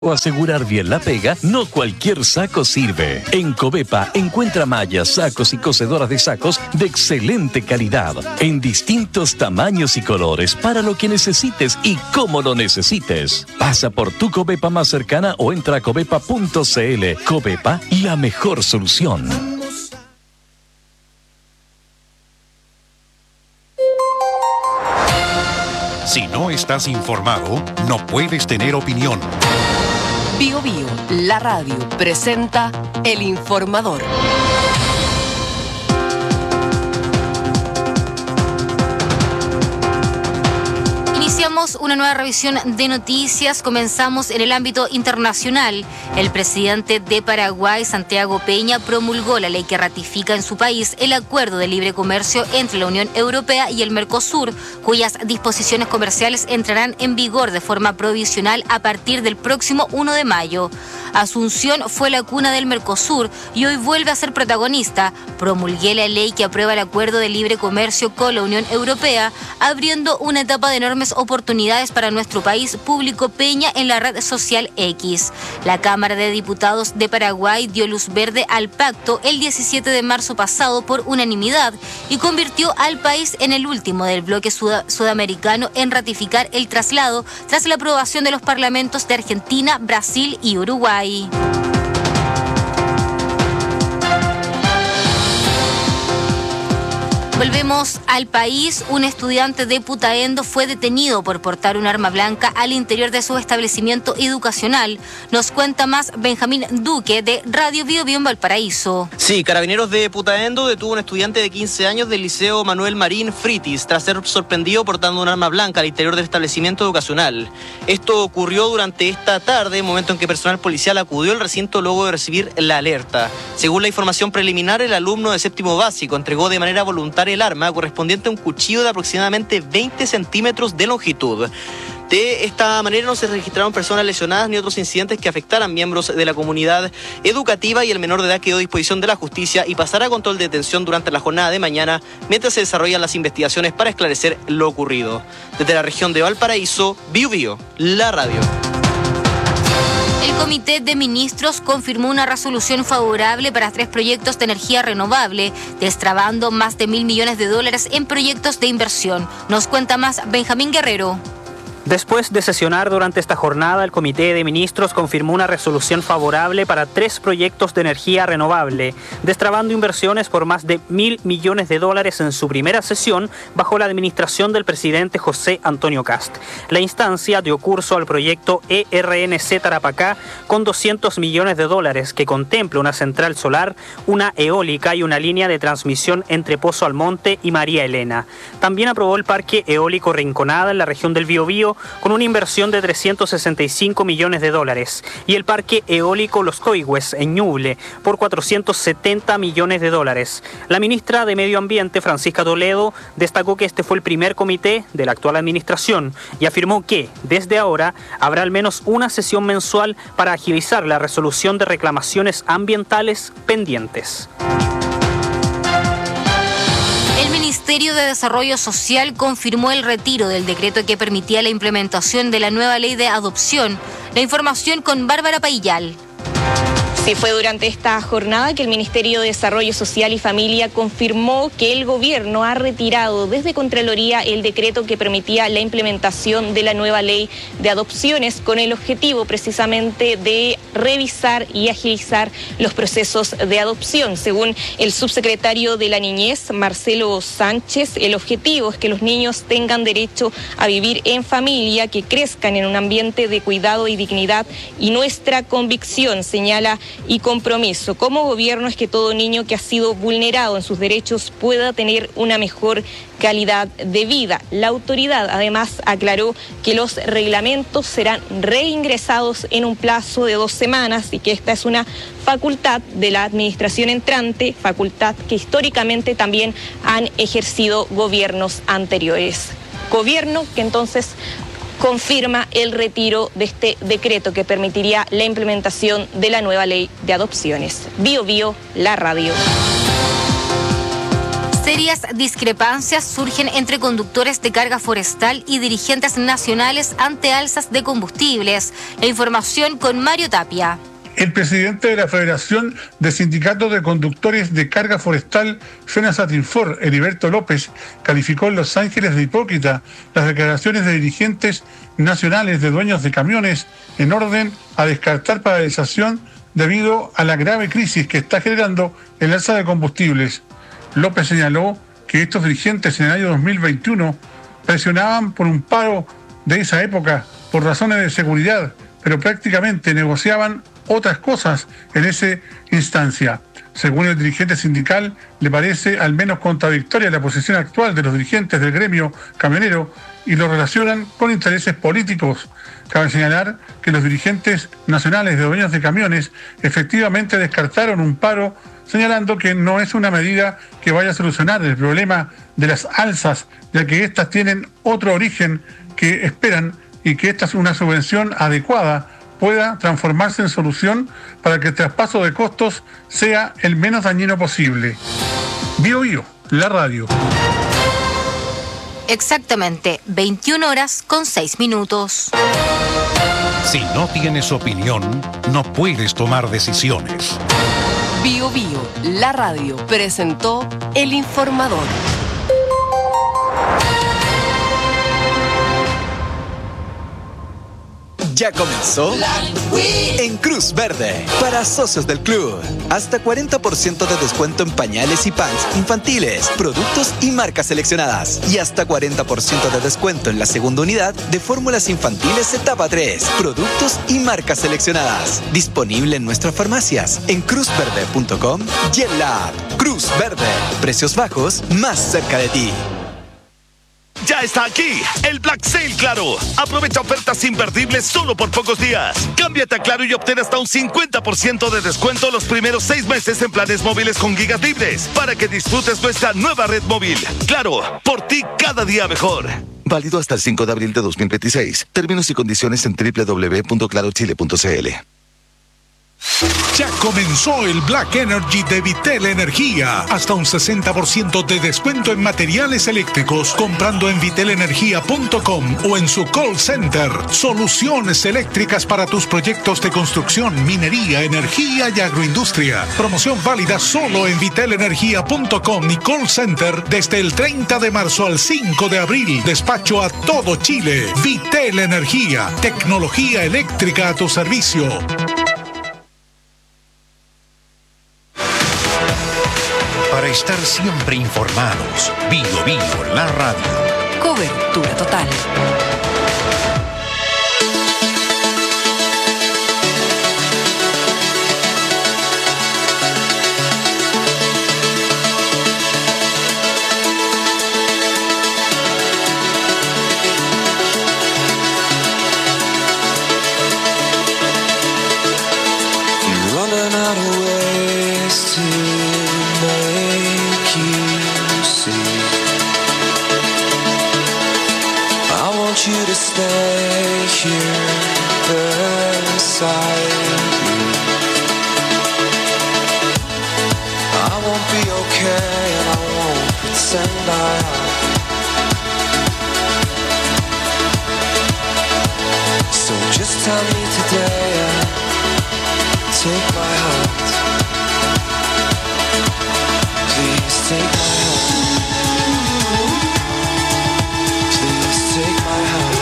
O asegurar bien la pega, no cualquier saco sirve. En Covepa encuentra mallas, sacos y cosedoras de sacos de excelente calidad, en distintos tamaños y colores para lo que necesites y cómo lo necesites. Pasa por tu Covepa más cercana o entra a covepa.cl. Covepa, la mejor solución. Si no estás informado, no puedes tener opinión. Bio Bio, la radio, presenta El Informador. Iniciamos una nueva revisión de noticias. Comenzamos en el ámbito internacional. El presidente de Paraguay, Santiago Peña, promulgó la ley que ratifica en su país el acuerdo de libre comercio entre la Unión Europea y el Mercosur, cuyas disposiciones comerciales entrarán en vigor de forma provisional a partir del próximo 1 de mayo. Asunción fue la cuna del Mercosur y hoy vuelve a ser protagonista. Promulgué la ley que aprueba el acuerdo de libre comercio con la Unión Europea, abriendo una etapa de enormes oportunidades para nuestro país, publicó Peña en la red social X. La Cámara de Diputados de Paraguay dio luz verde al pacto el 17 de marzo pasado por unanimidad y convirtió al país en el último del bloque sudamericano en ratificar el traslado tras la aprobación de los parlamentos de Argentina, Brasil y Uruguay. Volvemos al país. Un estudiante de Putaendo fue detenido por portar un arma blanca al interior de su establecimiento educacional. Nos cuenta más Benjamín Duque de Radio Bio Bio en Valparaíso. Sí, Carabineros de Putaendo detuvo a un estudiante de 15 años del Liceo Manuel Marín Fritis tras ser sorprendido portando un arma blanca al interior del establecimiento educacional. Esto ocurrió durante esta tarde, momento en que personal policial acudió al recinto luego de recibir la alerta. Según la información preliminar, el alumno de séptimo básico entregó de manera voluntaria el arma correspondiente a un cuchillo de aproximadamente 20 centímetros de longitud. De esta manera no se registraron personas lesionadas ni otros incidentes que afectaran miembros de la comunidad educativa, y el menor de edad quedó a disposición de la justicia y pasará a control de detención durante la jornada de mañana mientras se desarrollan las investigaciones para esclarecer lo ocurrido. Desde la región de Valparaíso, Bio Bio, la radio. El Comité de Ministros confirmó una resolución favorable para 3 proyectos de energía renovable, destrabando más de $1.000 millones en proyectos de inversión. Nos cuenta más Benjamín Guerrero. Después de sesionar durante esta jornada, el Comité de Ministros confirmó una resolución favorable para 3 proyectos de energía renovable, destrabando inversiones por más de $1.000 millones en su primera sesión bajo la administración del presidente José Antonio Kast. La instancia dio curso al proyecto ERNC Tarapacá con $200 millones que contempla una central solar, una eólica y una línea de transmisión entre Pozo Almonte y María Elena. También aprobó el Parque Eólico Rinconada en la región del Biobío con una inversión de $365 millones y el Parque Eólico Los Coigües en Ñuble por $470 millones. La ministra de Medio Ambiente, Francisca Toledo, destacó que este fue el primer comité de la actual administración y afirmó que, desde ahora, habrá al menos una sesión mensual para agilizar la resolución de reclamaciones ambientales pendientes. El Ministerio de Desarrollo Social confirmó el retiro del decreto que permitía la implementación de la nueva ley de adopción. La información con Bárbara Paillal. Sí, fue durante esta jornada que el Ministerio de Desarrollo Social y Familia confirmó que el gobierno ha retirado desde Contraloría el decreto que permitía la implementación de la nueva ley de adopciones con el objetivo precisamente de revisar y agilizar los procesos de adopción. Según el subsecretario de la Niñez, Marcelo Sánchez, el objetivo es que los niños tengan derecho a vivir en familia, que crezcan en un ambiente de cuidado y dignidad, y nuestra convicción, señala, y compromiso como gobierno es que todo niño que ha sido vulnerado en sus derechos pueda tener una mejor calidad de vida. La autoridad además aclaró que los reglamentos serán reingresados en un plazo de 2 semanas y que esta es una facultad de la administración entrante, facultad que históricamente también han ejercido gobiernos anteriores. Gobierno que entonces confirma el retiro de este decreto que permitiría la implementación de la nueva ley de adopciones. Bio Bio, la radio. Serias discrepancias surgen entre conductores de carga forestal y dirigentes nacionales ante alzas de combustibles. La información con Mario Tapia. El presidente de la Federación de Sindicatos de Conductores de Carga Forestal, FENASATINFOR, Heriberto López, calificó en Los Ángeles de hipócrita las declaraciones de dirigentes nacionales de dueños de camiones en orden a descartar paralización debido a la grave crisis que está generando el alza de combustibles. López señaló que estos dirigentes en el año 2021 presionaban por un paro de esa época por razones de seguridad, pero prácticamente negociaban otras cosas en esa instancia. Según el dirigente sindical, le parece al menos contradictoria la posición actual de los dirigentes del gremio camionero y lo relacionan con intereses políticos. Cabe señalar que los dirigentes nacionales de dueños de camiones efectivamente descartaron un paro, señalando que no es una medida que vaya a solucionar el problema de las alzas, ya que éstas tienen otro origen que esperan y que esta es una subvención adecuada pueda transformarse en solución para que el traspaso de costos sea el menos dañino posible. Bio Bio, la radio. Exactamente, 21:06. Si no tienes opinión, no puedes tomar decisiones. Bio Bio, la radio, presentó El Informador. Ya comenzó en Cruz Verde para socios del club. Hasta 40% de descuento en pañales y pants infantiles, productos y marcas seleccionadas. Y hasta 40% de descuento en la segunda unidad de fórmulas infantiles etapa 3, productos y marcas seleccionadas. Disponible en nuestras farmacias, en cruzverde.com y en la app. Cruz Verde, precios bajos más cerca de ti. Ya está aquí el Black Sale Claro. Aprovecha ofertas imperdibles solo por pocos días. Cámbiate a Claro y obtén hasta un 50% de descuento los primeros 6 meses en planes móviles con gigas libres para que disfrutes nuestra nueva red móvil. Claro, por ti cada día mejor. Válido hasta el 5 de abril de 2026. Términos y condiciones en www.clarochile.cl. Ya comenzó el Black Energy de Vitel Energía. Hasta un 60% de descuento en materiales eléctricos comprando en vitelenergia.com o en su call center. Soluciones eléctricas para tus proyectos de construcción, minería, energía y agroindustria. Promoción válida solo en vitelenergia.com y call center desde el 30 de marzo al 5 de abril. Despacho a todo Chile. Vitel Energía. Tecnología eléctrica a tu servicio. Para estar siempre informados, Bio Bio, la radio. Cobertura total. Stay here beside you. I won't be okay and I won't pretend I am. So just tell me today and take my hand. Please take my hand. Please take my hand.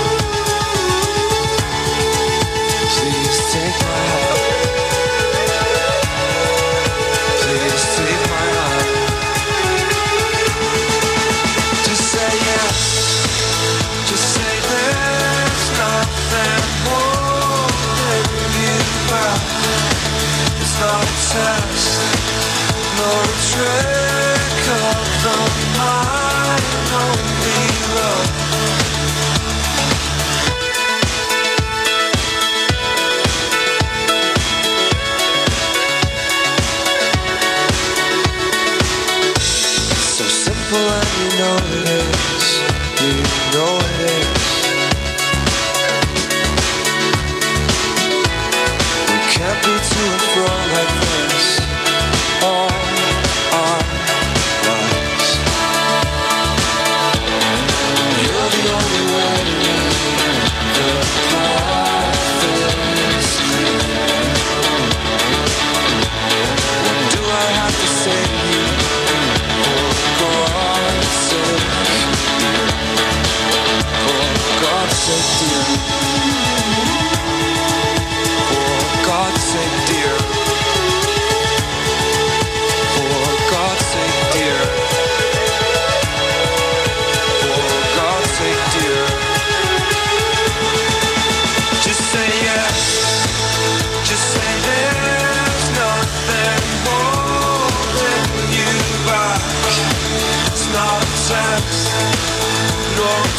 Test, no trick of the mind, only love. It's so simple and you know it is, you know it is. We can't be to and fro like this all our lives.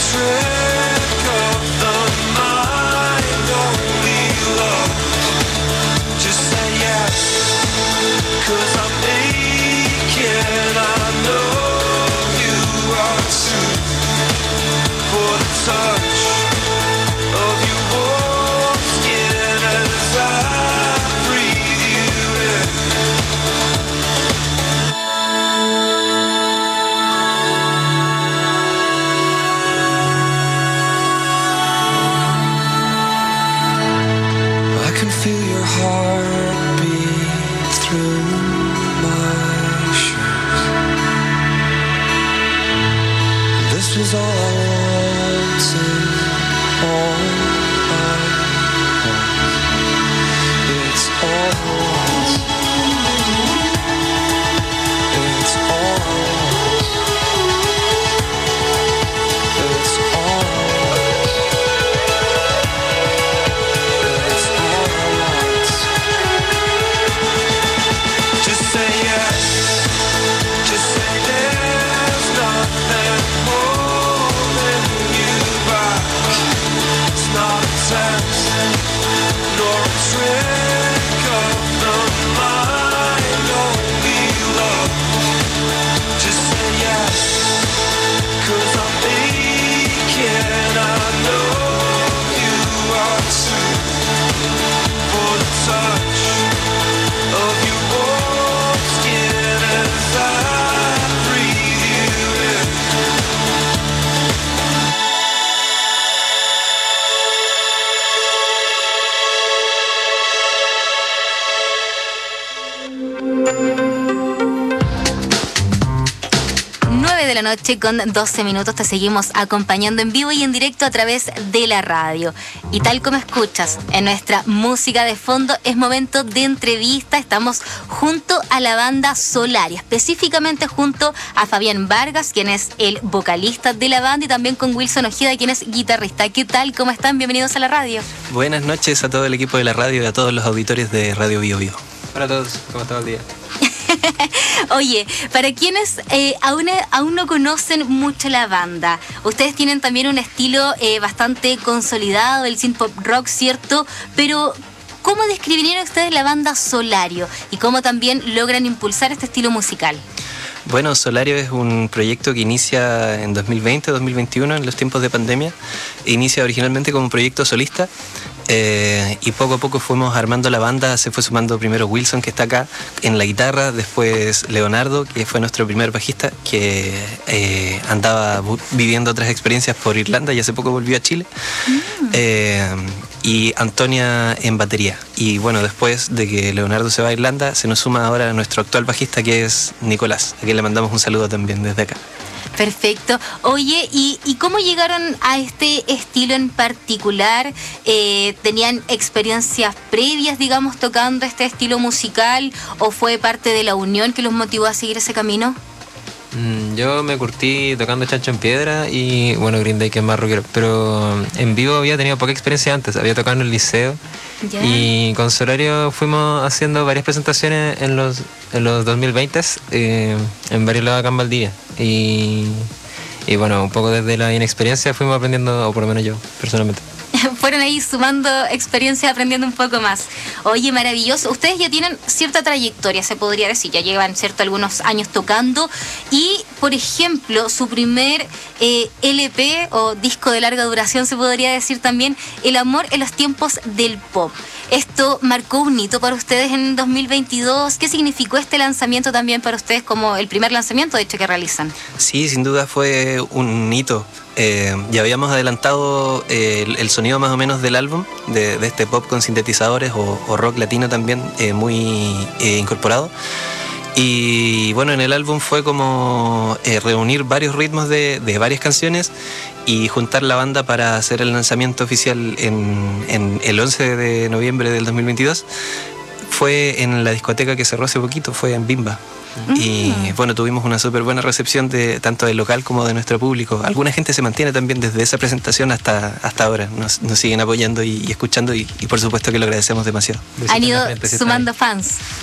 trick of the mind, only love. Just say yes, 'cause I'm aching. I know you are too. For the touch of your warm skin as I breathe you in. I can feel your heartbeat through my shirt. This was all I wanted, all I want. It's all I want. It's all I want. It's all I want. It's all I want. Just say yes. Just say there's nothing holding you back. It's not a test, nor a trick of the mind, only love. Just say yes, 'cause I'm aching. I know you are too. For the touch of your warm skin as I breathe you in. 9 de la noche con 12 minutos. Te seguimos acompañando en vivo y en directo a través de la radio. Y tal como escuchas en nuestra música de fondo, es momento de entrevista. Estamos junto a la banda Solaria, específicamente junto a Fabián Vargas, quien es el vocalista de la banda, y también con Wilson Ojeda, quien es guitarrista. ¿Qué tal? ¿Cómo están? Bienvenidos a la radio. Buenas noches a todo el equipo de la radio y a todos los auditores de Radio Bio Bio. Hola a todos, ¿cómo está el día? Oye, para quienes aún no conocen mucho la banda, ustedes tienen también un estilo bastante consolidado, el synth pop rock, ¿cierto? Pero ¿cómo describirían ustedes la banda Solario y cómo también logran impulsar este estilo musical? Bueno, Solario es un proyecto que inicia en 2020-2021, en los tiempos de pandemia. Inicia originalmente como un proyecto solista y poco a poco fuimos armando la banda. Se fue sumando primero Wilson, que está acá en la guitarra, después Leonardo, que fue nuestro primer bajista, que andaba viviendo otras experiencias por Irlanda y hace poco volvió a Chile. Y Antonia en batería. Y bueno, después de que Leonardo se va a Irlanda, se nos suma ahora nuestro actual bajista, que es Nicolás, a quien le mandamos un saludo también desde acá. Perfecto. Oye, ¿y cómo llegaron a este estilo en particular? ¿Tenían experiencias previas, digamos, tocando este estilo musical, o fue parte de la unión que los motivó a seguir ese camino? Yo me curtí tocando Chancho en Piedra y, bueno, Green Day, que es más rockero, pero en vivo había tenido poca experiencia antes, había tocado en el liceo. Ya. Y con Solario fuimos haciendo varias presentaciones en los 2020 en varios lados acá en Valdivia. Y bueno, un poco desde la inexperiencia fuimos aprendiendo, o por lo menos yo, personalmente. Fueron ahí sumando experiencias, aprendiendo un poco más. Oye, maravilloso. Ustedes ya tienen cierta trayectoria, se podría decir. Ya llevan, ¿cierto?, algunos años tocando. Y, por ejemplo, su primer LP o disco de larga duración, se podría decir también, El amor en los tiempos del pop. Esto marcó un hito para ustedes en 2022. ¿Qué significó este lanzamiento también para ustedes como el primer lanzamiento, de hecho, que realizan? Sí, sin duda fue un hito. Ya habíamos adelantado el sonido más o menos del álbum, de este pop con sintetizadores o rock latino también, muy incorporado. Y bueno, en el álbum fue como reunir varios ritmos de varias canciones y juntar la banda para hacer el lanzamiento oficial en el 11 de noviembre del 2022. Fue en la discoteca que cerró hace poquito, fue en Bimba. Y bueno, tuvimos una súper buena recepción tanto del local como de nuestro público. Alguna gente se mantiene también desde esa presentación hasta ahora. Nos siguen apoyando y escuchando y por supuesto que lo agradecemos demasiado. Han ido sumando fans.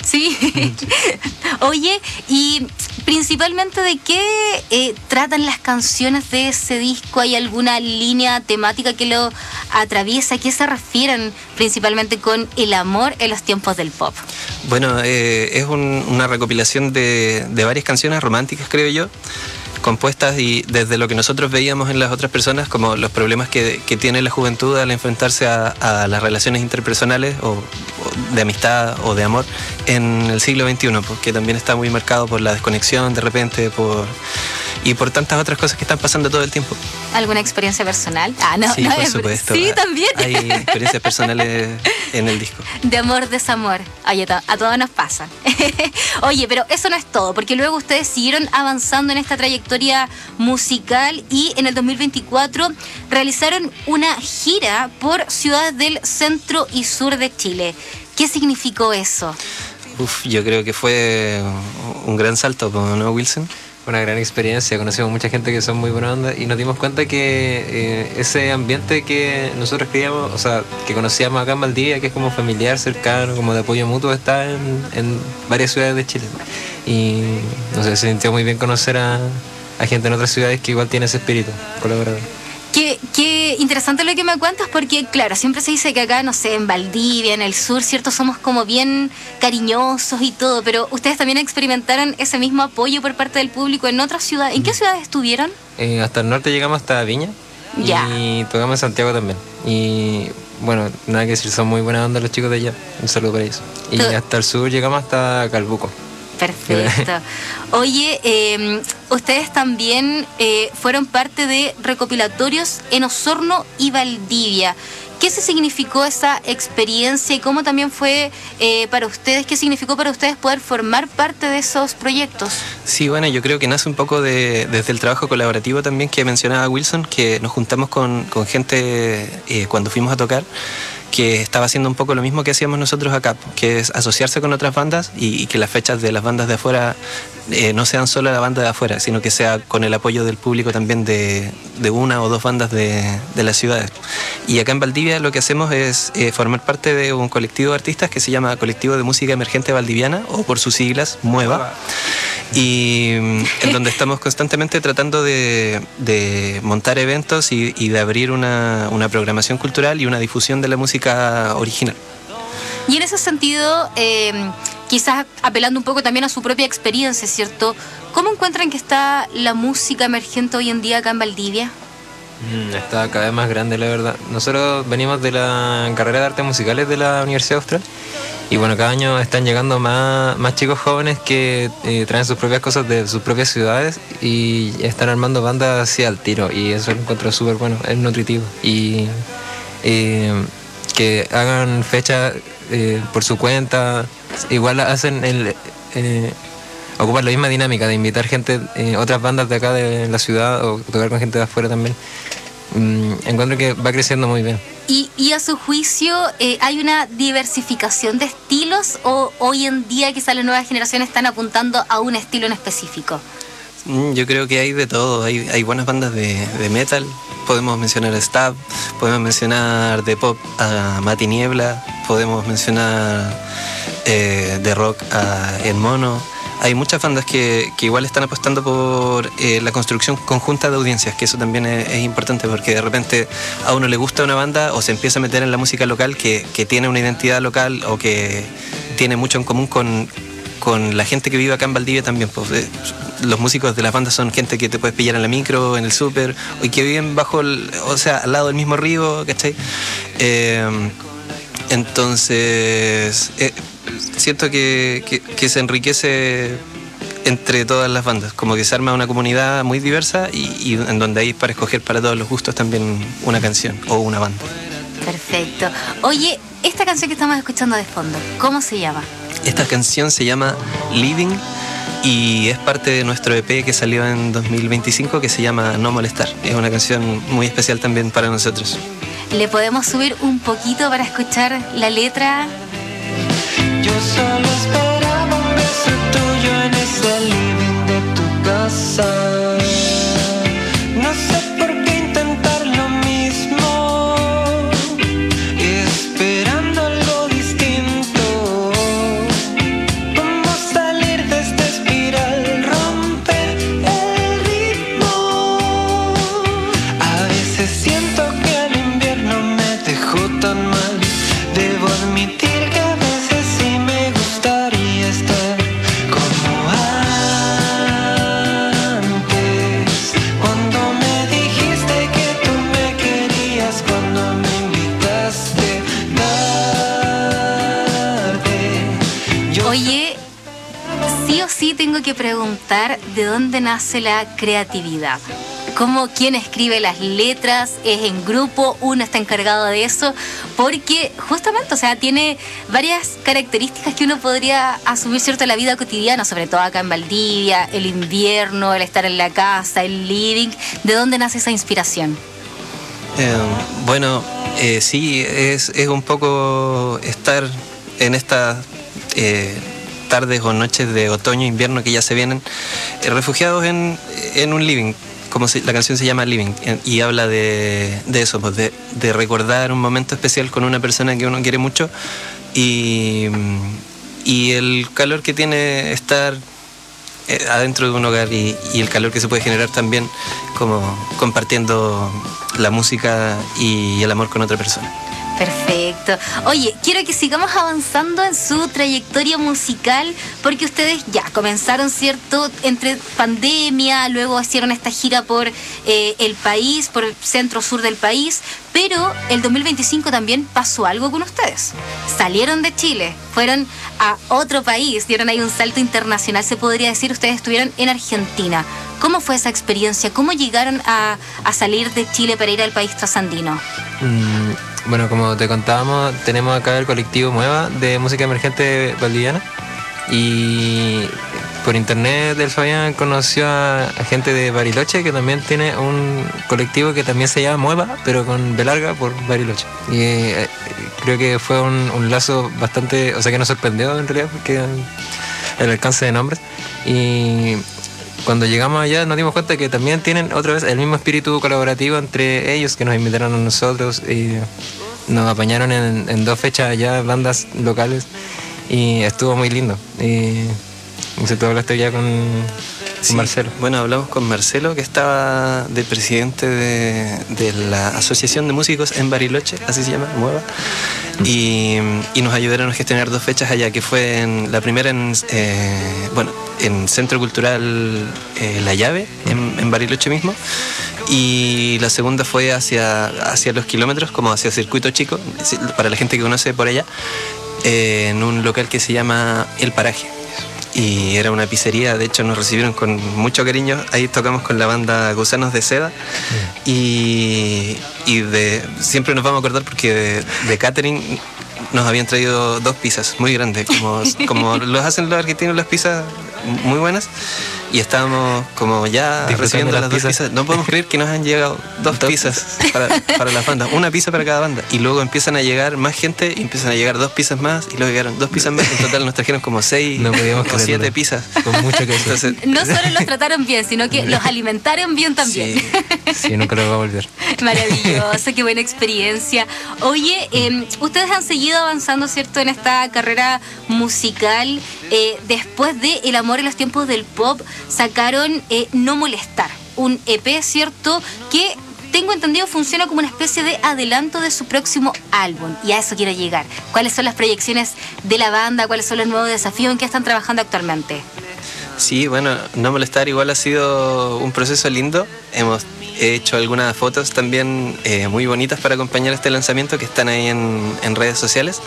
Sí. Oye, y principalmente, ¿de qué tratan las canciones de ese disco? ¿Hay alguna línea temática que lo atraviesa? ¿A qué se refieren principalmente con el amor en los tiempos del pop? Bueno, es una recopilación de varias canciones románticas, creo yo, compuestas y desde lo que nosotros veíamos en las otras personas, como los problemas que tiene la juventud al enfrentarse a las relaciones interpersonales o de amistad o de amor en el siglo XXI, porque también está muy marcado por la desconexión de repente y por tantas otras cosas que están pasando todo el tiempo. ¿Alguna experiencia personal? No, sí, por supuesto. Sí, también. Hay experiencias personales en el disco. De amor, desamor. Oye, a todos nos pasan. Oye, pero eso no es todo, porque luego ustedes siguieron avanzando en esta trayectoria musical y en el 2024 realizaron una gira por ciudades del centro y sur de Chile. ¿Qué significó eso? Yo creo que fue un gran salto, ¿no, Wilson? Una gran experiencia, conocimos mucha gente que son muy buena onda y nos dimos cuenta que ese ambiente que nosotros creíamos, o sea, que conocíamos acá en Valdivia, que es como familiar, cercano, como de apoyo mutuo, está en varias ciudades de Chile. Y no sé, se sintió muy bien conocer a gente en otras ciudades que igual tiene ese espíritu colaborador. Qué interesante lo que me cuentas, porque claro, siempre se dice que acá, no sé, en Valdivia, en el sur, ¿cierto? Somos como bien cariñosos y todo, pero ustedes también experimentaron ese mismo apoyo por parte del público en otras ciudades. ¿En qué ciudades estuvieron? Hasta el norte llegamos hasta Viña. Ya. Y tocamos en Santiago también. Y bueno, nada que decir, son muy buena onda los chicos de allá. Un saludo para ellos. Y hasta el sur llegamos hasta Calbuco. Perfecto. Oye, ustedes también fueron parte de recopilatorios en Osorno y Valdivia. ¿Qué se significó esa experiencia y cómo también fue para ustedes? ¿Qué significó para ustedes poder formar parte de esos proyectos? Sí, bueno, yo creo que nace un poco desde el trabajo colaborativo también que mencionaba Wilson, que nos juntamos con gente cuando fuimos a tocar, que estaba haciendo un poco lo mismo que hacíamos nosotros acá, que es asociarse con otras bandas y que las fechas de las bandas de afuera no sean solo la banda de afuera, sino que sea con el apoyo del público también de una o dos bandas de las ciudades. Y acá en Valdivia lo que hacemos es formar parte de un colectivo de artistas que se llama Colectivo de Música Emergente Valdiviana, o por sus siglas, MUEVA, y en donde estamos constantemente tratando de montar eventos y de abrir una programación cultural y una difusión de la música original. Y en ese sentido, quizás apelando un poco también a su propia experiencia, ¿cierto? ¿Cómo encuentran que está la música emergente hoy en día acá en Valdivia? Está cada vez más grande, la verdad. Nosotros venimos de la carrera de artes musicales de la Universidad Austral. Y bueno, cada año están llegando más chicos jóvenes que traen sus propias cosas de sus propias ciudades y están armando bandas así al tiro. Y eso lo encuentro súper bueno, es nutritivo. Y que hagan fechas por su cuenta, igual hacen ocupan la misma dinámica de invitar gente, otras bandas de acá de la ciudad o tocar con gente de afuera también. Encuentro que va creciendo muy bien. ¿Y a su juicio hay una diversificación de estilos o hoy en día quizás las nuevas generaciones están apuntando a un estilo en específico? Yo creo que hay de todo, hay buenas bandas de metal, podemos mencionar a Stab, podemos mencionar de pop a Mati Niebla, podemos mencionar de rock a El Mono. Hay muchas bandas que igual están apostando por la construcción conjunta de audiencias, que eso también es importante, porque de repente a uno le gusta una banda o se empieza a meter en la música local que tiene una identidad local o que tiene mucho en común con la gente que vive acá en Valdivia también. Pues, los músicos de las bandas son gente que te puedes pillar en la micro, en el súper, y que viven al lado del mismo río, ¿cachai? Entonces siento que se enriquece entre todas las bandas, como que se arma una comunidad muy diversa y en donde hay para escoger para todos los gustos también una canción o una banda. Perfecto. Oye, esta canción que estamos escuchando de fondo, ¿cómo se llama? Esta canción se llama Living y es parte de nuestro EP que salió en 2025, que se llama No Molestar. Es una canción muy especial también para nosotros. ¿Le podemos subir un poquito para escuchar la letra? Yo solo esperaba un beso tuyo en ese living de tu casa. No sé por qué intentar lo mismo, esperando algo distinto. Oye, sí o sí tengo que preguntar de dónde nace la creatividad. ¿Quién escribe las letras? ¿Es en grupo? ¿Uno está encargado de eso? Porque justamente, o sea, tiene varias características que uno podría asumir, ¿cierto?, en la vida cotidiana, sobre todo acá en Valdivia, el invierno, el estar en la casa, el living. ¿De dónde nace esa inspiración? Sí, es un poco estar en estas tardes o noches de otoño, invierno que ya se vienen, refugiados en un living. La canción se llama Living y habla de eso, pues de recordar un momento especial con una persona que uno quiere mucho y el calor que tiene estar adentro de un hogar y el calor que se puede generar también como compartiendo la música y el amor con otra persona. Perfecto. Oye, quiero que sigamos avanzando en su trayectoria musical, porque ustedes ya comenzaron, ¿cierto?, entre pandemia, luego hicieron esta gira por el país, por el centro-sur del país, pero el 2025 también pasó algo con ustedes. Salieron de Chile, fueron a otro país, dieron ahí un salto internacional, se podría decir. Ustedes estuvieron en Argentina. ¿Cómo fue esa experiencia? ¿Cómo llegaron a salir de Chile para ir al país trasandino? Bueno, como te contábamos, tenemos acá el colectivo Mueva de música emergente valdiviana y por internet el Fabián conoció a gente de Bariloche que también tiene un colectivo que también se llama Mueva, pero con B larga por Bariloche. Y creo que fue un lazo bastante, o sea, que nos sorprendió en realidad porque el alcance de nombres. Y cuando llegamos allá nos dimos cuenta que también tienen otra vez el mismo espíritu colaborativo entre ellos, que nos invitaron a nosotros y nos apañaron en 2 fechas allá, bandas locales, y estuvo muy lindo. Y tú hablaste ya con Marcelo. Bueno, hablamos con Marcelo, que estaba de presidente de la Asociación de Músicos en Bariloche, así se llama, Mueva, y nos ayudaron a gestionar 2 fechas allá, que fue la primera en Centro Cultural La Llave, en Bariloche mismo, y la segunda fue hacia los kilómetros, como hacia Circuito Chico, para la gente que conoce por allá, en un local que se llama El Paraje. Y era una pizzería, de hecho nos recibieron con mucho cariño. Ahí tocamos con la banda Gusanos de Seda y siempre nos vamos a acordar porque de catering nos habían traído 2 pizzas muy grandes, como los hacen los argentinos, las pizzas muy buenas, y estábamos como ya recibiendo las 2 pizzas. No podemos creer que nos han llegado 2 pizzas para las bandas, una pizza para cada banda, y luego empiezan a llegar más gente y empiezan a llegar 2 pizzas más, y luego llegaron 2 pizzas más. En total nos trajeron como 6 o 7 pizzas con mucho queso. Entonces, no solo los trataron bien, sino que los alimentaron bien también. Sí, nunca lo va a volver. Maravilloso, qué buena experiencia. Oye, ustedes han seguido avanzando, ¿cierto?, en esta carrera musical. Después de El amor en los tiempos del pop, sacaron No molestar, un EP, ¿cierto?, que tengo entendido funciona como una especie de adelanto de su próximo álbum, y a eso quiero llegar. ¿Cuáles son las proyecciones de la banda? ¿Cuáles son los nuevos desafíos en que están trabajando actualmente? Sí, bueno, No molestar igual ha sido un proceso lindo. Hemos hecho algunas fotos también muy bonitas para acompañar este lanzamiento, que están ahí en redes sociales.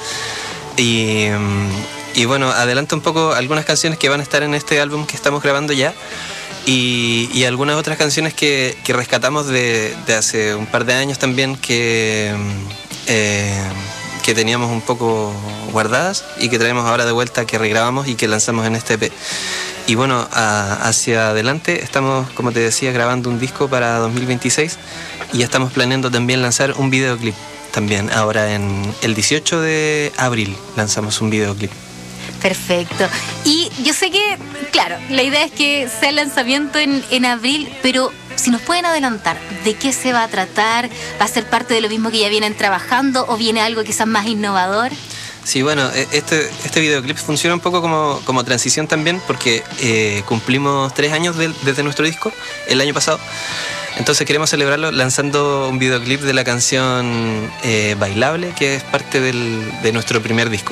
Y bueno, adelanto un poco algunas canciones que van a estar en este álbum que estamos grabando ya, y algunas otras canciones que rescatamos de hace un par de años también, que teníamos un poco guardadas y que traemos ahora de vuelta, que regrabamos y que lanzamos en este EP. Y bueno, hacia adelante estamos, como te decía, grabando un disco para 2026, y ya estamos planeando también lanzar un videoclip también. Ahora en el 18 de abril lanzamos un videoclip. Perfecto. Y yo sé que, claro, la idea es que sea el lanzamiento en abril, pero si nos pueden adelantar, ¿de qué se va a tratar? ¿Va a ser parte de lo mismo que ya vienen trabajando o viene algo quizás más innovador? Sí, bueno, este videoclip funciona un poco como transición también, porque cumplimos 3 años desde nuestro disco, el año pasado. Entonces queremos celebrarlo lanzando un videoclip de la canción Bailable, que es parte de nuestro primer disco.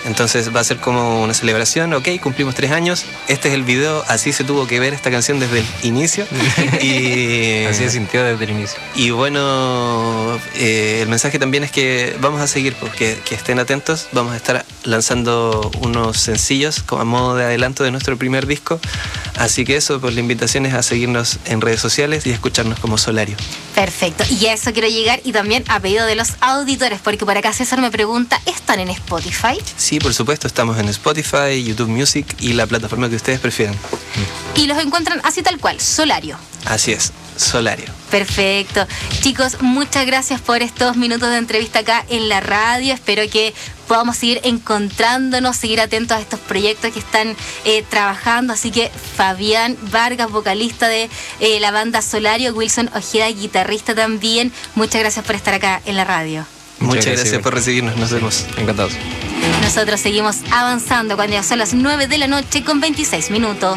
Entonces va a ser como una celebración, ok, cumplimos 3 años, este es el video, así se tuvo que ver esta canción desde el inicio. Y así se sintió desde el inicio. Y bueno, el mensaje también es que vamos a seguir, porque que estén atentos, vamos a estar lanzando unos sencillos como a modo de adelanto de nuestro primer disco. Así que eso, pues la invitación es a seguirnos en redes sociales y escucharnos como Solario. Perfecto, y a eso quiero llegar, y también a pedido de los auditores, porque por acá César me pregunta, ¿están en Spotify? Sí, por supuesto, estamos en Spotify, YouTube Music y la plataforma que ustedes prefieran. Y los encuentran así tal cual, Solario. Así es, Solario. Perfecto. Chicos, muchas gracias por estos minutos de entrevista acá en la radio. Espero que podamos seguir encontrándonos, seguir atentos a estos proyectos que están trabajando. Así que Fabián Vargas, vocalista de la banda Solario, Wilson Ojeda, guitarrista también. Muchas gracias por estar acá en la radio. Muchas gracias por recibirnos, nos vemos. Encantados. Nosotros seguimos avanzando cuando ya son las 9 de la noche con 26 minutos.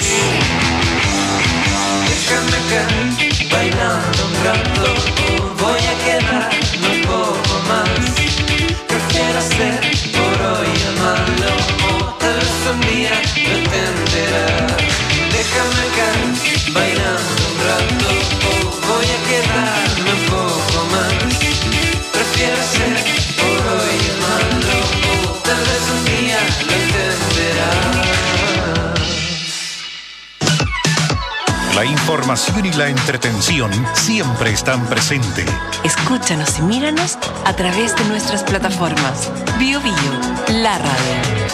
Déjame caer bailando un rato, voy a quedarme un poco más. Prefiero ser por hoy el malo, tal vez un día lo entenderás. Déjame caer bailando un rato, voy a quedarme un poco más. Prefiero ser por hoy el malo, tal vez un día lo entenderás. La información y la entretención siempre están presentes. Escúchanos y míranos a través de nuestras plataformas. Bio Bio, la radio.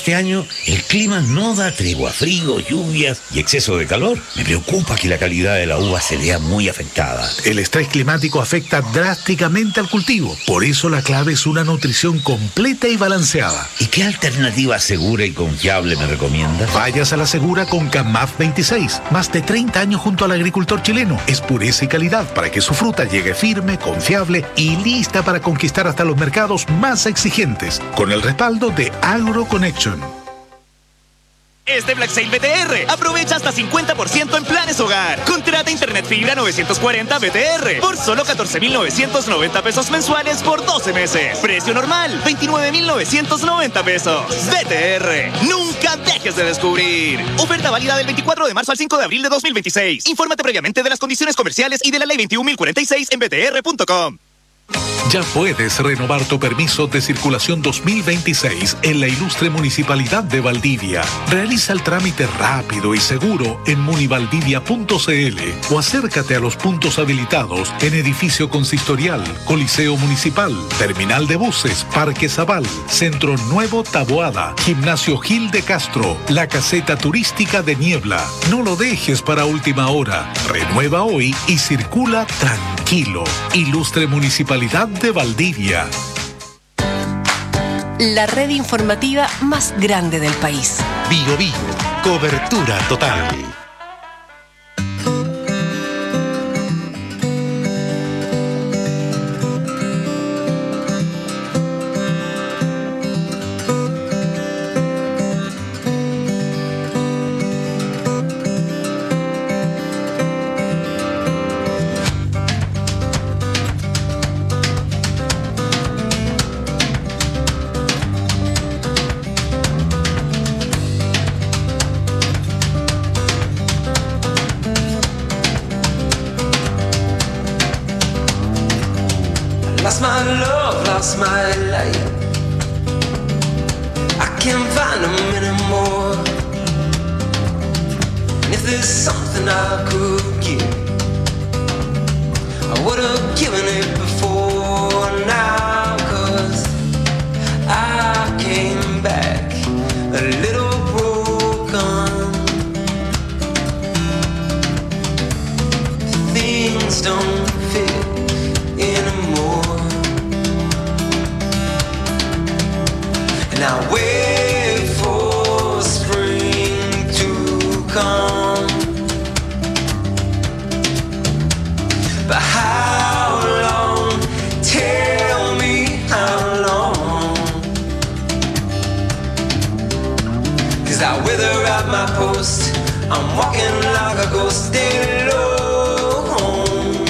este año el clima no da tregua, frío, lluvias y exceso de calor. Me preocupa que la calidad de la uva se vea muy afectada. El estrés climático afecta drásticamente al cultivo. Por eso la clave es una nutrición completa y balanceada. ¿Y qué alternativa segura y confiable me recomienda? Vayas a la segura con CAMAF 26. Más de 30 años junto al agricultor chileno. Es pureza y calidad para que su fruta llegue firme, confiable y lista para conquistar hasta los mercados más exigentes. Con el respaldo de AgroConnection. Este Black Sale BTR. Aprovecha hasta 50% en planes hogar. Contrata internet fibra 940 BTR por solo 14,990 pesos mensuales por 12 meses. Precio normal, 29,990 pesos. BTR. Nunca dejes de descubrir. Oferta válida del 24 de marzo al 5 de abril de 2026. Infórmate previamente de las condiciones comerciales y de la ley 21.046 en btr.com. Ya puedes renovar tu permiso de circulación 2026 en la ilustre Municipalidad de Valdivia. Realiza el trámite rápido y seguro en munivaldivia.cl o acércate a los puntos habilitados en Edificio Consistorial, Coliseo Municipal, Terminal de Buses, Parque Zabal, Centro Nuevo Taboada, Gimnasio Gil de Castro, la Caseta Turística de Niebla. No lo dejes para última hora. Renueva hoy y circula tranquilo. Ilustre Municipalidad de Valdivia. La red informativa más grande del país. Bio Bio, cobertura total. Lost my love, lost my light. I can't find them anymore. And if there's something I could give, I would have given it before now. 'Cause I came back a little broken. Things don't fit anymore. And I wait for spring to come. But how long? Tell me how long. 'Cause I wither at my post. I'm walking like a ghost alone.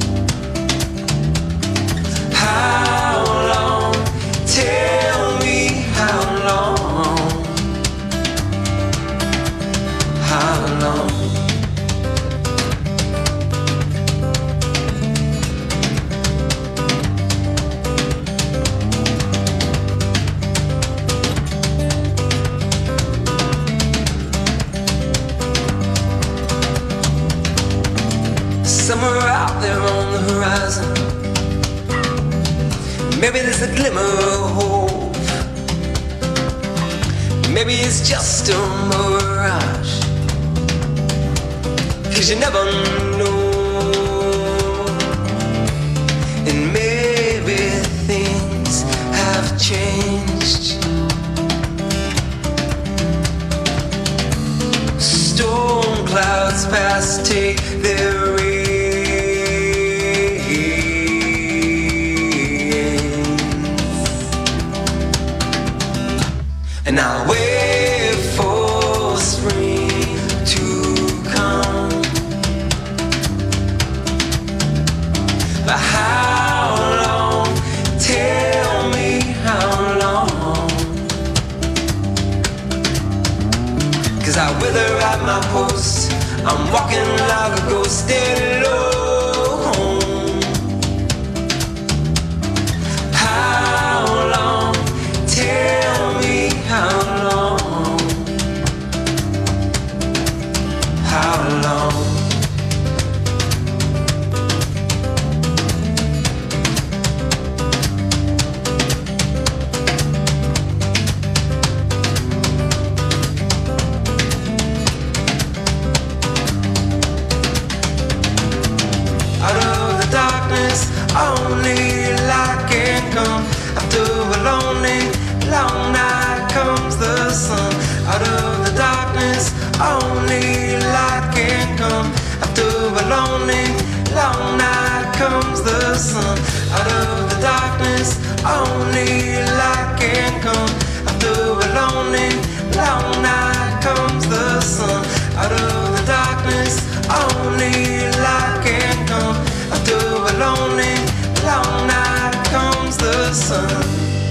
How long? Tell me how long. How long? Somewhere out there on the horizon, maybe there's a glimmer of hope. Maybe it's just a mirage. 'Cause you never know. And maybe things have changed. Storm clouds pass, take their rain. And I'll wait for spring to come. But how long? Tell me how long. 'Cause I wither at my post. I'm walking like a ghost alone. How long? Tell me how long. How long? lonely, long night comes the sun. Out of the darkness, only light can come. After a lonely, long night comes the sun. Out of the darkness, only light can come. After a lonely, long night comes the sun. Out of the darkness, only light can come. After a lonely, long night comes the sun.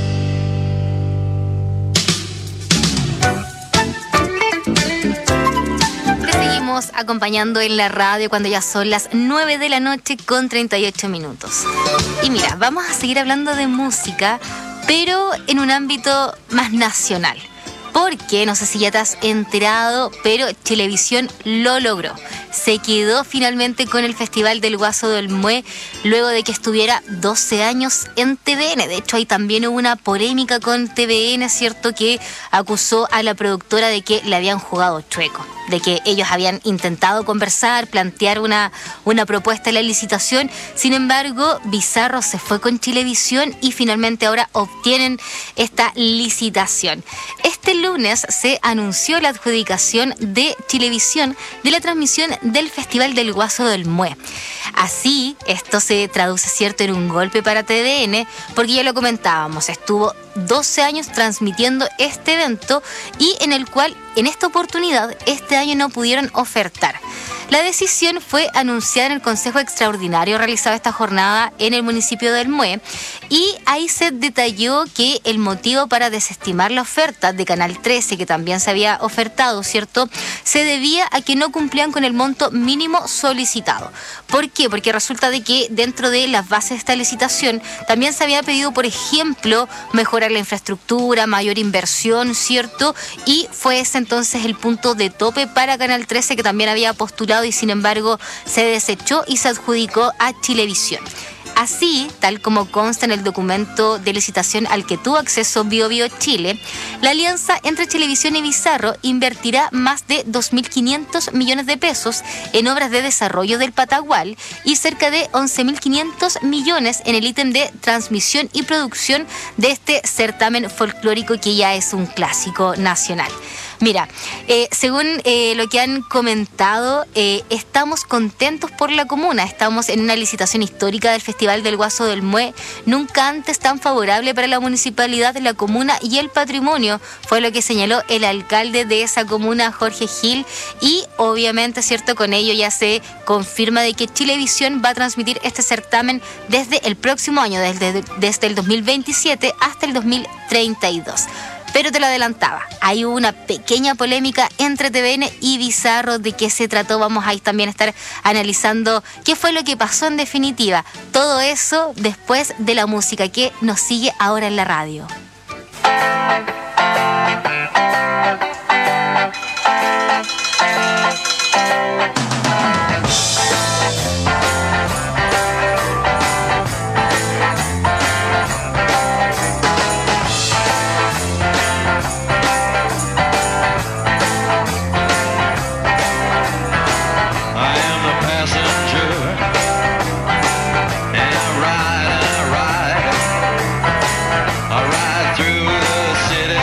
Acompañando en la radio cuando ya son las 9 de la noche con 38 minutos. Y mira, vamos a seguir hablando de música, pero en un ámbito más nacional. Porque, no sé si ya te has enterado, pero Chilevisión lo logró. Se quedó finalmente con el Festival del Guaso del Mue luego de que estuviera 12 años en TVN. De hecho, ahí también hubo una polémica con TVN, ¿cierto? Que acusó a la productora de que le habían jugado chueco, de que ellos habían intentado conversar, plantear una propuesta en la licitación. Sin embargo, Bizarro se fue con Chilevisión y finalmente ahora obtienen esta licitación. Este lunes se anunció la adjudicación de Chilevisión de la transmisión del Festival del Guaso del Mue. Así, esto se traduce, ¿cierto?, en un golpe para TVN, porque ya lo comentábamos, estuvo 12 años transmitiendo este evento y en el cual, en esta oportunidad, este año no pudieron ofertar. La decisión fue anunciada en el Consejo Extraordinario realizado esta jornada en el municipio del Mue y ahí se detalló que el motivo para desestimar la oferta de Canal 13, que también se había ofertado, ¿cierto?, se debía a que no cumplían con el monto mínimo solicitado. ¿Por qué? Porque resulta de que dentro de las bases de esta licitación también se había pedido, por ejemplo, mejorar la infraestructura, mayor inversión, ¿cierto? Y fue ese entonces el punto de tope para Canal 13, que también había postulado y sin embargo se desechó y se adjudicó a Chilevisión. Así, tal como consta en el documento de licitación al que tuvo acceso BioBio Chile, la alianza entre Chilevisión y Bizarro invertirá más de 2.500 millones de pesos en obras de desarrollo del Patagual y cerca de 11.500 millones en el ítem de transmisión y producción de este certamen folclórico que ya es un clásico nacional. Mira, según lo que han comentado, estamos contentos por la comuna. Estamos en una licitación histórica del Festival del Guaso del Mue, nunca antes tan favorable para la municipalidad, la comuna y el patrimonio, fue lo que señaló el alcalde de esa comuna, Jorge Gil, y obviamente, cierto, con ello ya se confirma de que Chilevisión va a transmitir este certamen desde el próximo año, desde el 2027 hasta el 2032. Pero te lo adelantaba, hay una pequeña polémica entre TVN y Bizarro. ¿De qué se trató? Vamos a también estar analizando qué fue lo que pasó en definitiva. Todo eso después de la música que nos sigue ahora en la radio. I ride through the city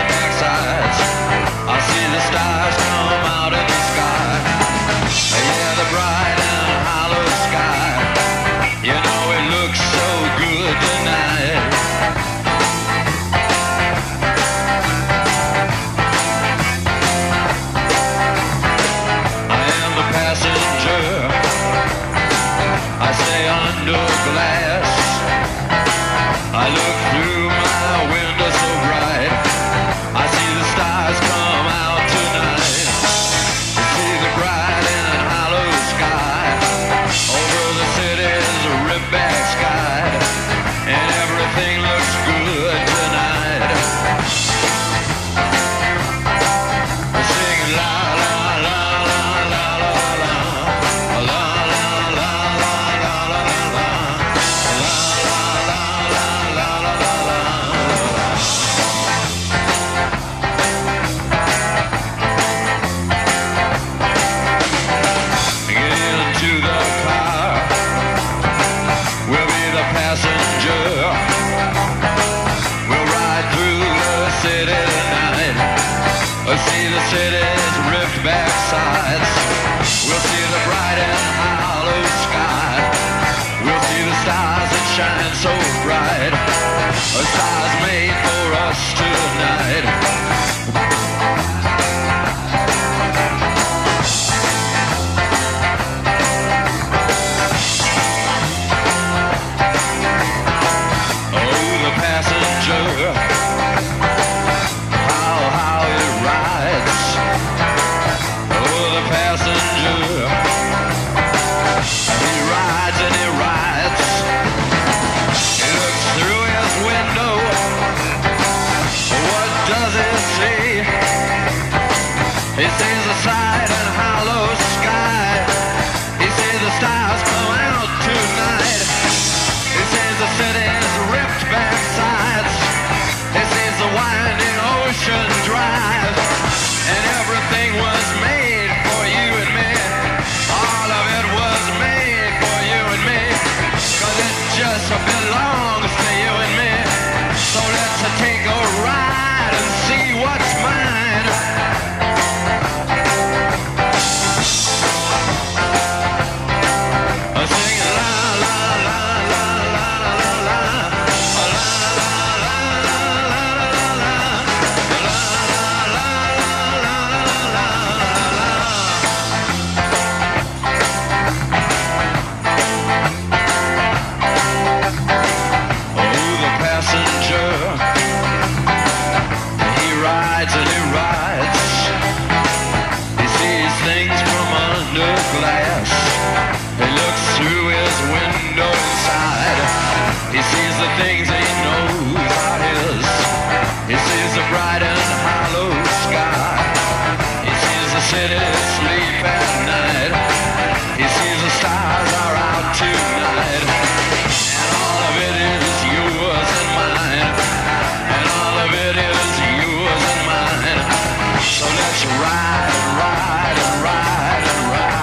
sides. We'll see the bright and hollow sky. We'll see the stars that shine so bright. A stars made for us tonight. He sees the side and hollow sky. He sees the stars come out tonight. He sees the city's ripped back sides. He sees the winding ocean drive. And everything was made for you and me. All of it was made for you and me. 'Cause it just belongs to you and me. So let's take a ride and see what's mine. Things he knows are his. He sees the bright and hollow sky. He sees the city sleep at night. He sees the stars are out tonight. And all of it is yours and mine. And all of it is yours and mine. So let's ride and ride and ride and ride.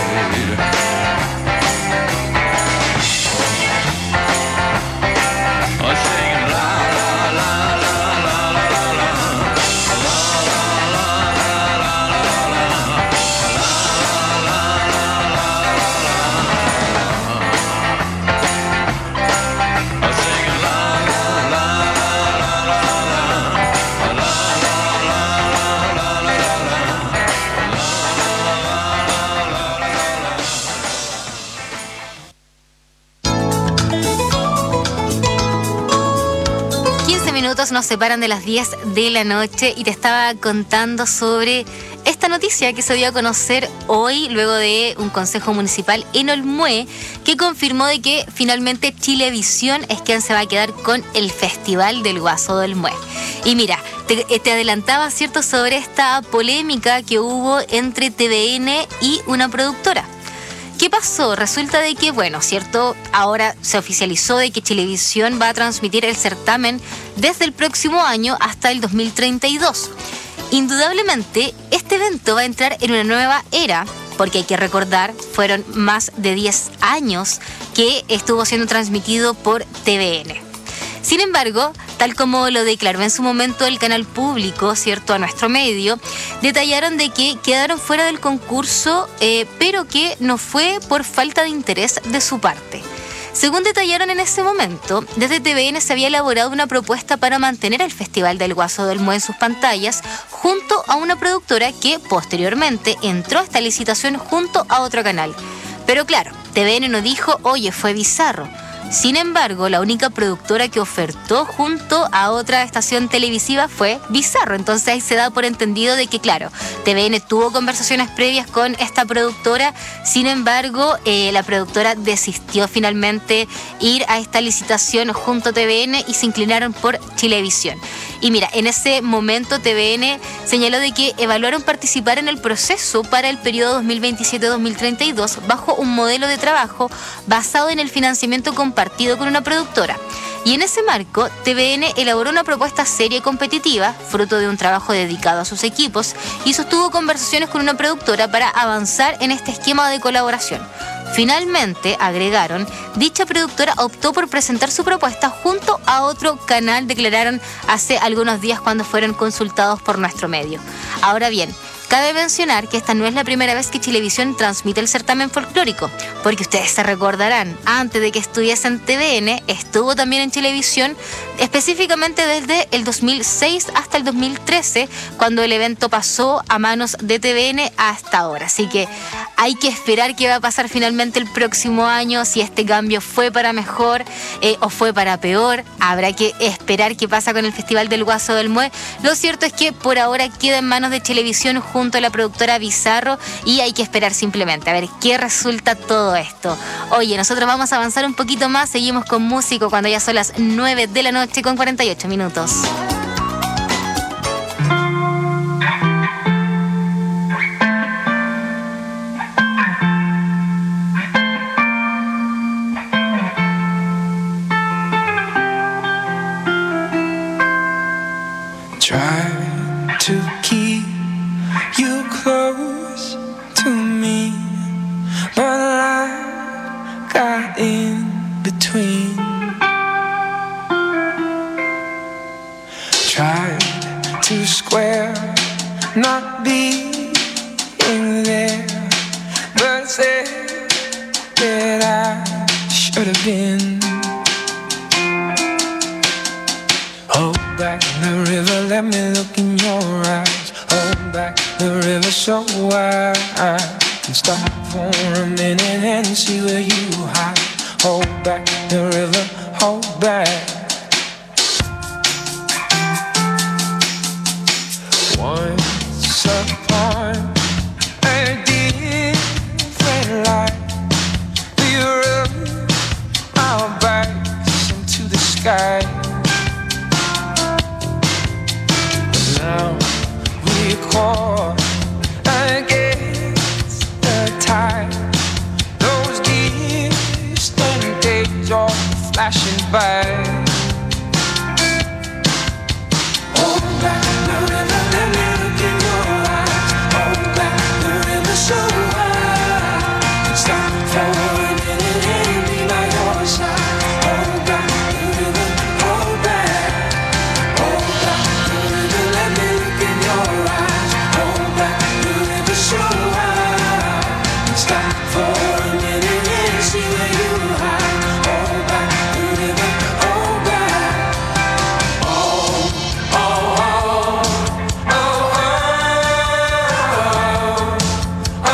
Nos separan de las 10 de la noche y te estaba contando sobre esta noticia que se dio a conocer hoy luego de un consejo municipal en Olmué que confirmó de que finalmente Chilevisión es quien se va a quedar con el Festival del Guaso de Olmué. Y mira, te adelantaba, ¿cierto?, sobre esta polémica que hubo entre TVN y una productora. ¿Qué pasó? Resulta de que, bueno, ¿cierto? Ahora se oficializó de que Chilevisión va a transmitir el certamen desde el próximo año hasta el 2032. Indudablemente, este evento va a entrar en una nueva era, porque hay que recordar, fueron más de 10 años que estuvo siendo transmitido por TVN. Sin embargo, tal como lo declaró en su momento el canal público, ¿cierto?, a nuestro medio, detallaron de que quedaron fuera del concurso, pero que no fue por falta de interés de su parte. Según detallaron en ese momento, desde TVN se había elaborado una propuesta para mantener el Festival del Guaso de Olmué en sus pantallas, junto a una productora que posteriormente entró a esta licitación junto a otro canal. Pero claro, TVN no dijo, oye, fue Bizarro. Sin embargo, la única productora que ofertó junto a otra estación televisiva fue Bizarro. Entonces ahí se da por entendido de que, claro, TVN tuvo conversaciones previas con esta productora. Sin embargo, la productora desistió finalmente ir a esta licitación junto a TVN y se inclinaron por Chilevisión. Y mira, en ese momento TVN señaló de que evaluaron participar en el proceso para el periodo 2027-2032 bajo un modelo de trabajo basado en el financiamiento compartido con una productora. Y en ese marco, TVN elaboró una propuesta seria y competitiva, fruto de un trabajo dedicado a sus equipos, y sostuvo conversaciones con una productora para avanzar en este esquema de colaboración. Finalmente, agregaron, dicha productora optó por presentar su propuesta junto a otro canal, declararon hace algunos días cuando fueron consultados por nuestro medio. Ahora bien, Cabe mencionar que esta no es la primera vez que Chilevisión transmite el certamen folclórico, porque ustedes se recordarán, antes de que estuviese en TVN, estuvo también en Chilevisión, específicamente desde el 2006 hasta el 2013, cuando el evento pasó a manos de TVN hasta ahora. Así que hay que esperar qué va a pasar finalmente el próximo año, si este cambio fue para mejor o fue para peor. Habrá que esperar qué pasa con el Festival del Guaso del Mue. Lo cierto es que por ahora queda en manos de Chilevisión junto a la productora Bizarro y hay que esperar simplemente a ver qué resulta todo esto. Oye, nosotros vamos a avanzar un poquito más, seguimos con músico cuando ya son las 9 de la noche con 48 minutos. Try to keep you close to me, but I got in between. Tried to square not being there, but said that I should have been. Hold back the river, let me look in your eyes. Hold back the river so I can stop for a minute and see where you hide. Hold back the river, hold back. Once upon a different life, we rubbed our backs into the sky. Now we caught against the tide. Those distant days are flashing by. Hold back the river, let me look in your eyes. Hold back the river so I can stop for a minute and be by your side. Hold back the river, hold back. Hold back the river, let me look in your eyes. Hold back the river so I can stop for a minute and see where you hide. Hold back the river, hold back. Oh, oh, oh, oh, oh, oh,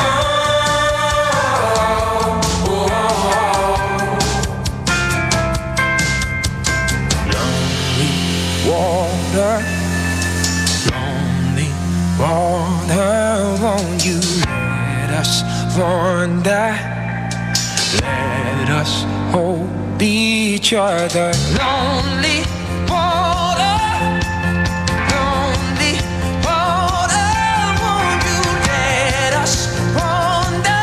Lonely water, won't you let us wander? Let us hold each other. Lonely water, lonely water, won't you let us wander?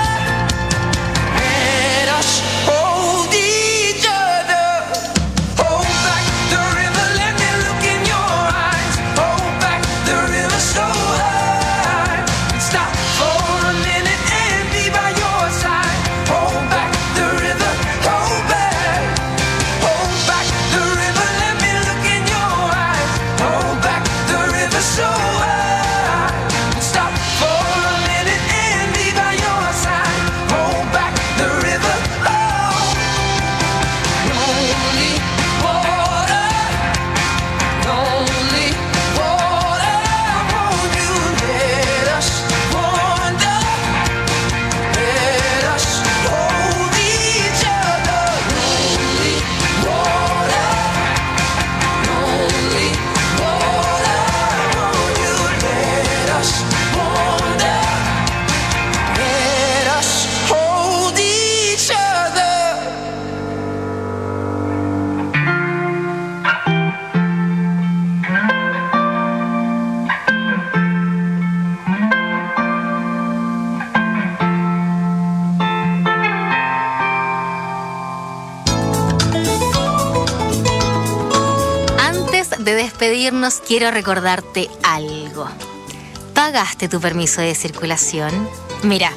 Let us hold each other. Hold back the river, let me look in your eyes. Hold back the river so I can stop for a minute and be by your side. Hold back the river, hold back. Hold back the river, let me look in your eyes. Hold back the river so I can stop for a minute and be by your side. Hold back the river, oh. Lonely water, lonely water, won't you let us wander? Let us hold each other. Lonely water, lonely water, won't you let us wander? Let us hold each other. Antes de despedirnos, quiero recordarte algo. ¿Pagaste tu permiso de circulación? Mira,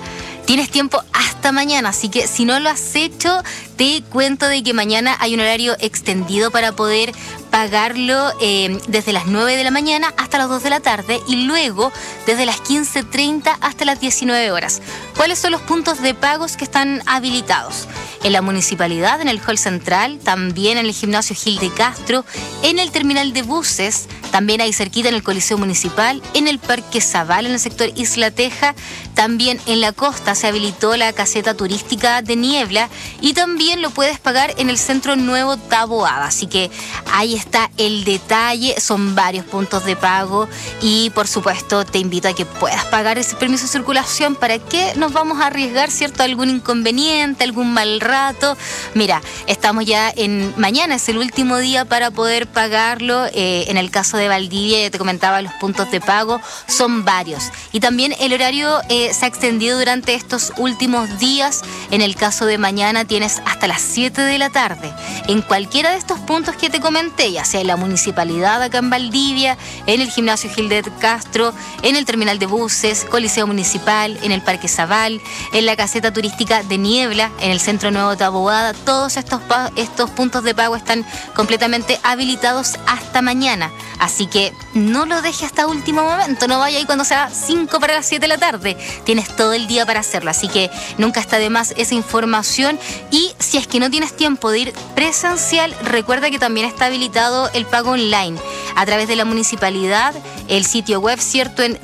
tienes tiempo hasta mañana, así que si no lo has hecho, te cuento de que mañana hay un horario extendido para poder pagarlo desde las 9 de la mañana hasta las 2 de la tarde y luego desde las 15:30 hasta las 19 horas. ¿Cuáles son los puntos de pagos que están habilitados? En la municipalidad, en el hall central, también en el gimnasio Gil de Castro, en el terminal de buses, también ahí cerquita en el Coliseo Municipal, en el Parque Zaval, en el sector Isla Teja, también en la costa se habilitó la caseta turística de Niebla y también lo puedes pagar en el Centro Nuevo Taboada. Así que ahí está el detalle, son varios puntos de pago y por supuesto te invito a que puedas pagar ese permiso de circulación. ¿Para qué nos vamos a arriesgar, cierto, algún inconveniente, algún mal rato? Mira, estamos ya mañana es el último día para poder pagarlo. En el caso de Valdivia, ya te comentaba, los puntos de pago son varios y también el horario se ha extendido durante estos últimos días. En el caso de mañana tienes hasta las 7 de la tarde en cualquiera de estos puntos que te comenté, ya sea en la municipalidad acá en Valdivia, en el gimnasio Gil de Castro, en el terminal de buses, Coliseo Municipal, en el Parque Zaval, en la caseta turística de Niebla, en el Centro Nuevo Taboada. Todos estos puntos de pago están completamente habilitados hasta mañana, así que no lo dejes hasta último momento, no vaya ahí cuando sea 5 para las 7 de la tarde, tienes todo el día para hacerlo, así que nunca está de más esa información. Y si es que no tienes tiempo de ir presencial, recuerda que también está habilitado el pago online a través de la municipalidad, el sitio web, cierto, en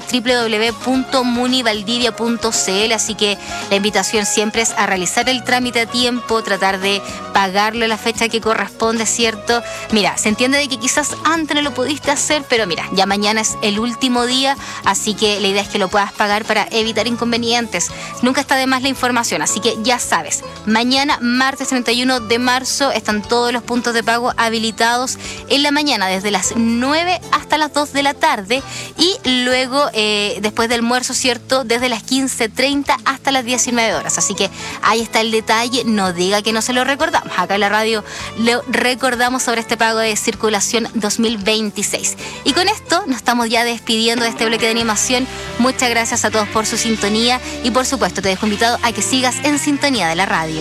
www.munivaldivia.cl, así que la invitación siempre es a realizar el trámite a tiempo, tratar de pagarlo a la fecha que corresponde, cierto. Mira, se entiende de que quizás antes no lo pudiste hacer, pero mira, ya mañana es el último día, así que la idea es que lo puedas pagar para evitar inconvenientes. Nunca está de más la información, así que ya sabes, mañana, martes 31 de marzo, están todos los puntos de pago habilitados en la mañana, desde las 9 hasta las 2 de la tarde y luego, después del almuerzo, cierto, desde las 15:30 hasta las 19 horas. Así que ahí está el detalle, no diga que no se lo recordamos. Acá en la radio lo recordamos sobre este pago de circulación 2026. Y con esto nos estamos ya despidiendo de este bloque de animación. Muchas gracias a todos por su sintonía y por supuesto te dejo invitado a que sigas en sintonía de la radio.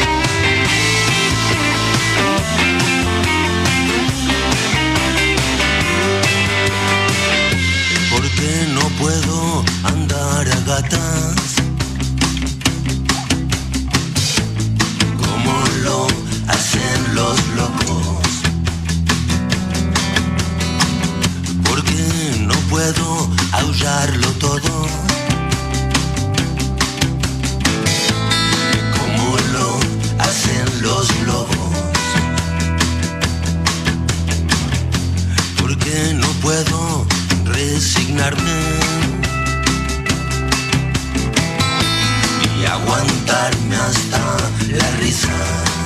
Porque no puedo andar a gatas como lo hacen los locos. Porque no puedo aullarlo todo como lo hacen los lobos. Porque no puedo resignarme y aguantarme hasta la risa.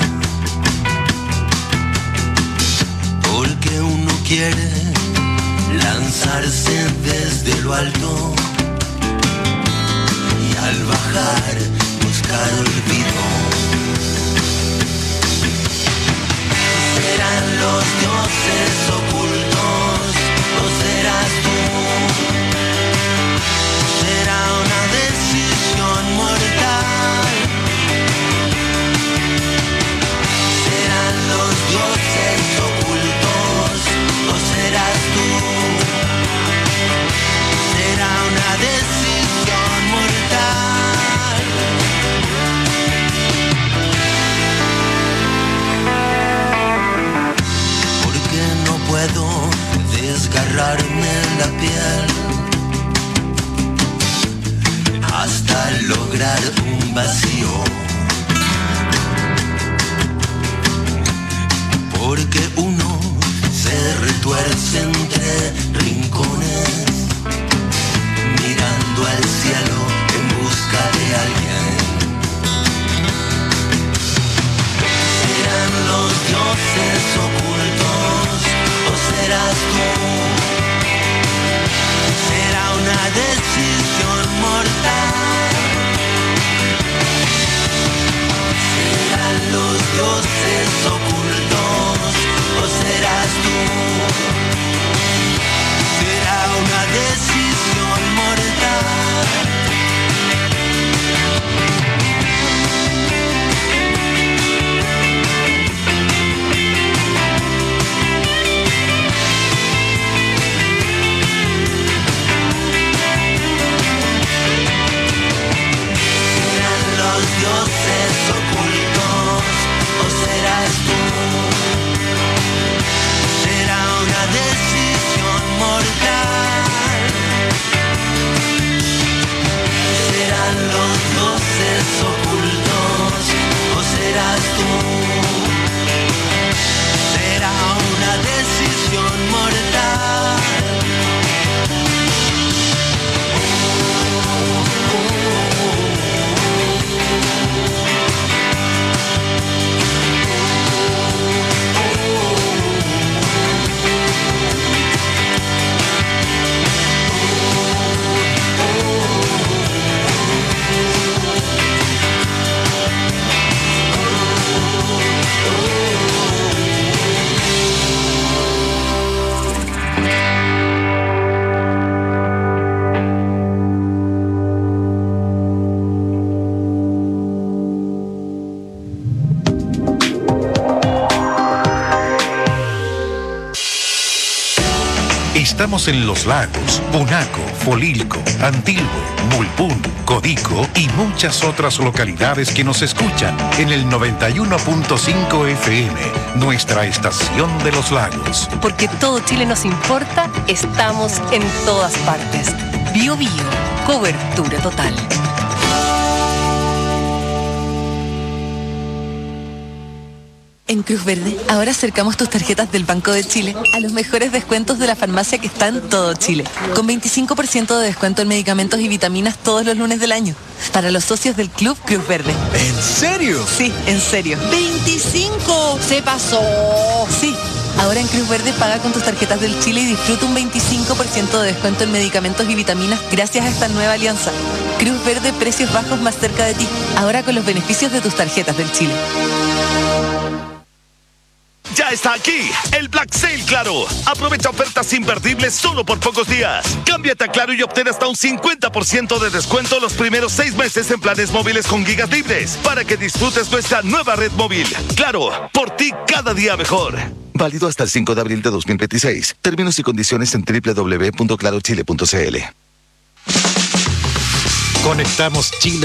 Porque uno quiere lanzarse desde lo alto y al bajar buscar olvido. Serán los dioses ocultos o serás tú. Será una decisión mortal. Serán los dioses ocultos o serás tú. Será una decisión mortal. Porque no puedo desgarrarme la piel hasta lograr un vacío. Porque uno se retuerce entre rincones, mirando al cielo en busca de alguien. Serán los dioses ocultos o serás tú. Será una decisión mortal. Serán los dioses ocultos o serás tú. Será Estamos en Los Lagos, Punaco, Folilco, Antilhue, Mulpún, Codico y muchas otras localidades que nos escuchan en el 91.5 FM, nuestra estación de Los Lagos. Porque todo Chile nos importa, estamos en todas partes. Bio Bio, cobertura total. En Cruz Verde, ahora acercamos tus tarjetas del Banco de Chile a los mejores descuentos de la farmacia que está en todo Chile. Con 25% de descuento en medicamentos y vitaminas todos los lunes del año. Para los socios del Club Cruz Verde. ¿En serio? Sí, en serio. ¡25! ¡Se pasó! Sí. Ahora en Cruz Verde paga con tus tarjetas del Chile y disfruta un 25% de descuento en medicamentos y vitaminas gracias a esta nueva alianza. Cruz Verde, precios bajos más cerca de ti. Ahora con los beneficios de tus tarjetas del Chile. Ya está aquí el Black Sale Claro. Aprovecha ofertas imperdibles solo por pocos días. Cámbiate a Claro y obtén hasta un 50% de descuento los primeros 6 meses en planes móviles con gigas libres para que disfrutes nuestra nueva red móvil. Claro, por ti cada día mejor. Válido hasta el 5 de abril de 2026. Términos y condiciones en www.clarochile.cl. Conectamos Chile